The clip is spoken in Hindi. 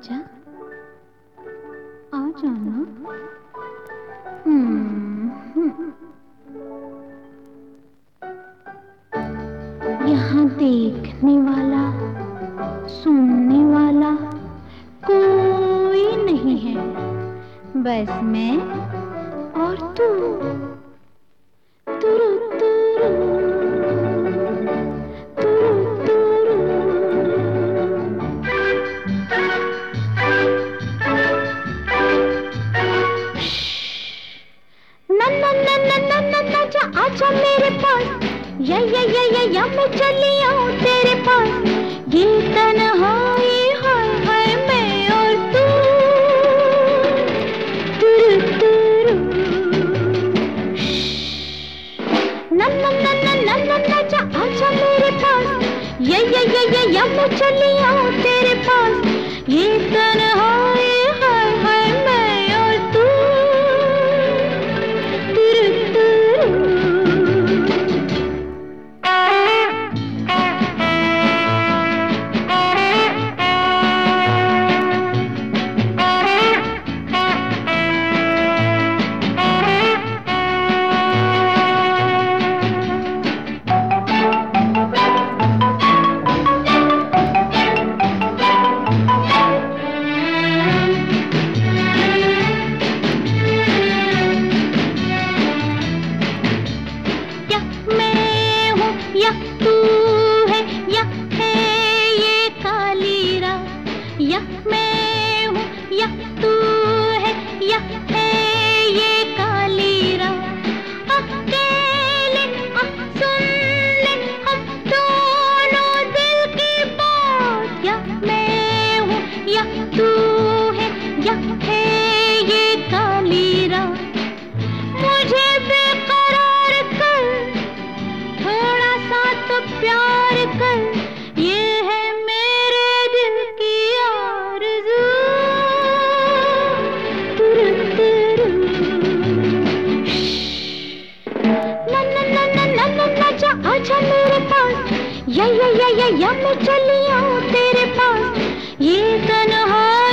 आजा आ जाना। यहाँ देखने वाला सुनने वाला कोई नहीं है, बस मैं और तू। तुरु तुरु तुरु तुरु। ना ना ना ना ना ना ना जा आजा मेरे पास, या मैं चली आऊं तेरे पास। ये तन्हाई हाय हाय मैं और तू। तुरु तुरु ना ना ना ना ना ना ना जा आजा मेरे पास, या मैं चली आऊं तेरे पास। ये तन्हाई हाय हाय मैं और तू। तुरु तुरु या तू है या है ये काली रात। या मैं हूँ या तू है या है ये काली रात। अकेले सुन ले हम दोनों दिल की बात। या मैं हूँ या तू है या है ये काली रात। मुझे बेकरार कर, थोड़ा सा तो प्यार कर, ये है मेरे दिल की आरज़ू। तुरु तुरु ना ना ना ना ना ना ना जा आजा मेरे पास, या मैं चली आऊं तेरे पास। ये तन्हाई